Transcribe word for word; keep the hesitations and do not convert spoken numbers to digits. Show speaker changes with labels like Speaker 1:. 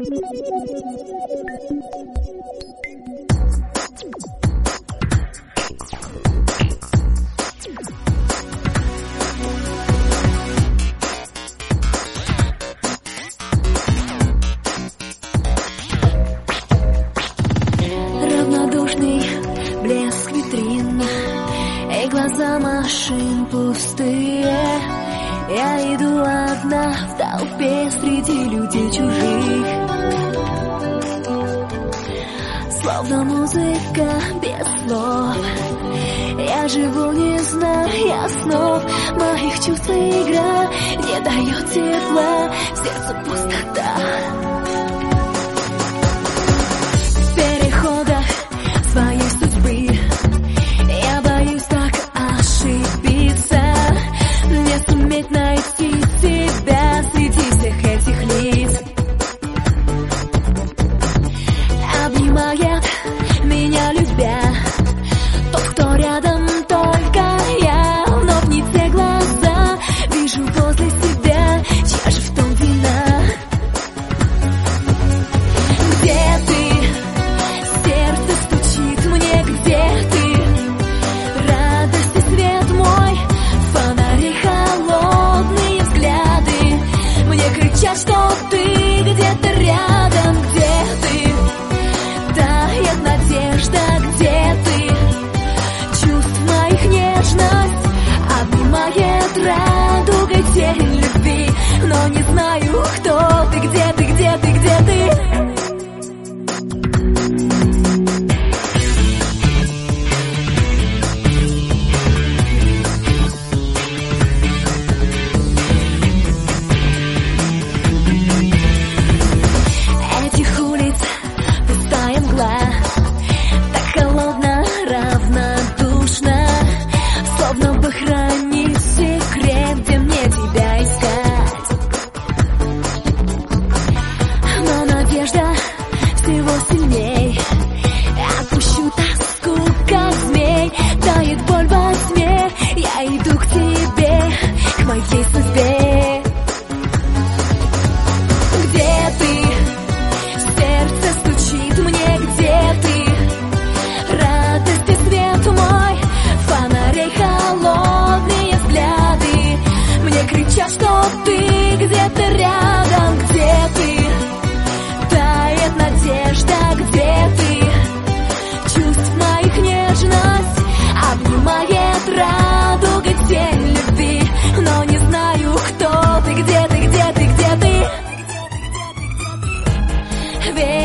Speaker 1: Равнодушный блеск витрин и глаза машин пустые. Я иду одна в толпе среди людей чужих, словно музыка без слов. Я живу, не зная снов, моих чувств игра не дает тепла, в сердце пустота. В переходах своей судьбы я боюсь так ошибиться, не суметь найти себя среди всех этих лиц. Обнимает меня, любя, тот, кто рядом, только я. Вновь не те глаза вижу возле себя, чья же в том вина? Где ты? Сердце стучит мне, где ты? Радость и свет мой, фонари, холодные взгляды мне кричат, что ты где-то рядом. Где ты? Тает надежда, где ты? Чувств моих нежность обнимает радугой тень любви, но не знаю, кто ты, где ты, где ты, где ты? Этих улиц пустая мгла, так холодно, равнодушно, словно бы хранит секрет, где мне тебя искать. Но надежда всего сильней, отпущу тоску, как змей, тает боль во тьме, я иду к тебе, к моей судьбе. Где ты? Сердце стучит мне, где ты? Радость и свет мой, фонарей, холодные взгляды мне кричат, что ты где-то рядом. Где ты? Тает надежда, где ты? Чувств моих нежность обнимает радугой тень любви, но не знаю, кто ты, где ты, где ты, где ты? Ведь